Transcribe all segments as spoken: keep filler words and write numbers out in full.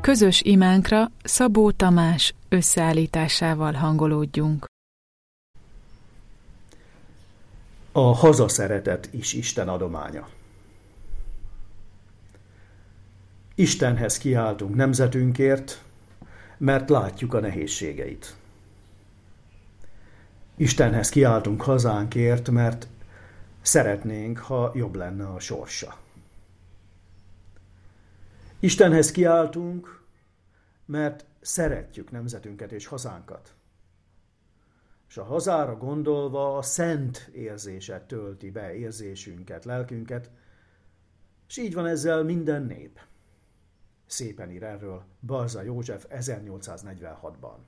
Közös imánkra Szabó Tamás összeállításával hangolódjunk. A hazaszeretet is Isten adománya. Istenhez kiáltunk nemzetünkért, mert látjuk a nehézségeit. Istenhez kiáltunk hazánkért, mert szeretnénk, ha jobb lenne a sorsa. Istenhez kiáltunk, mert szeretjük nemzetünket és hazánkat. És a hazára gondolva a szent érzése tölti be érzésünket, lelkünket, és így van ezzel minden nép. Szépen ír erről Balza József ezernyolcszáznegyvenhatban.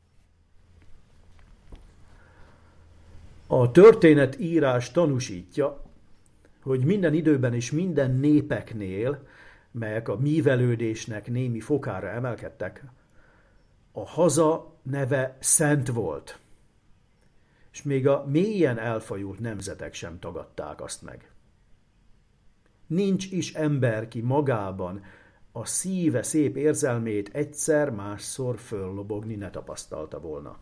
A történetírás tanúsítja, hogy minden időben és minden népeknél, melyek a mívelődésnek némi fokára emelkedtek, a haza neve szent volt, és még a mélyen elfajult nemzetek sem tagadták azt meg. Nincs is ember, ki magában a szíve szép érzelmét egyszer-másszor föllobogni ne tapasztalta volna.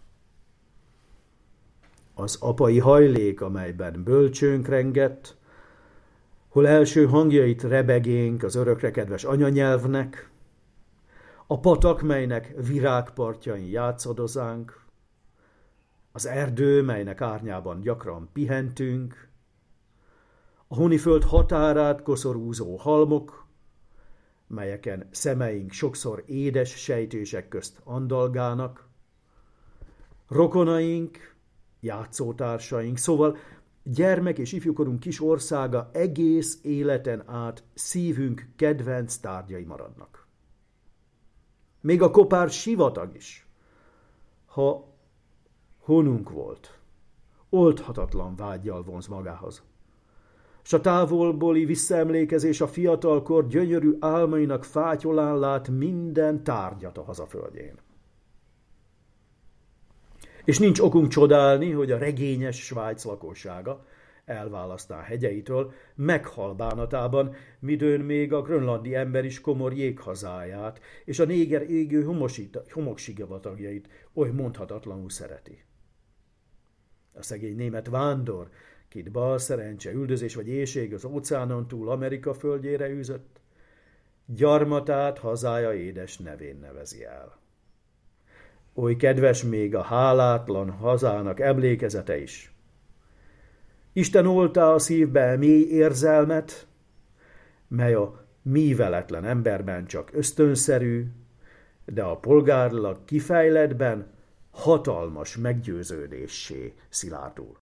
Az apai hajlék, amelyben bölcsőnk rengett, hol első hangjait rebegénk az örökre kedves anyanyelvnek, a patak, melynek virágpartjain játszadozánk, az erdő, melynek árnyában gyakran pihentünk, a honiföld határát koszorúzó halmok, melyeken szemeink sokszor édes sejtések közt andalgálnak, rokonaink, játszótársaink, szóval gyermek és ifjúkorunk kis országa egész életen át szívünk kedvenc tárgyai maradnak. Még a kopár sivatag is, ha honunk volt, oldhatatlan vággyal vonz magához. S a távolbóli visszaemlékezés a fiatalkor gyönyörű álmainak fátyolán lát minden tárgyat a hazaföldjén. És nincs okunk csodálni, hogy a regényes Svájc lakossága elválasztán hegyeitől meghal bánatában, midőn még a grönlandi ember is komor jéghazáját és a néger égő homoksivatagait oly mondhatatlanul szereti. A szegény német vándor, kit bal szerencse, üldözés vagy éhség az óceánon túl Amerika földjére űzött, gyarmatát hazája édes nevén nevezi el. Oly kedves még a hálátlan hazának emlékezete is. Isten oltá a szívbe mély érzelmet, mely a míveletlen emberben csak ösztönszerű, de a polgárlag kifejlettben hatalmas meggyőződéssé szilárdul.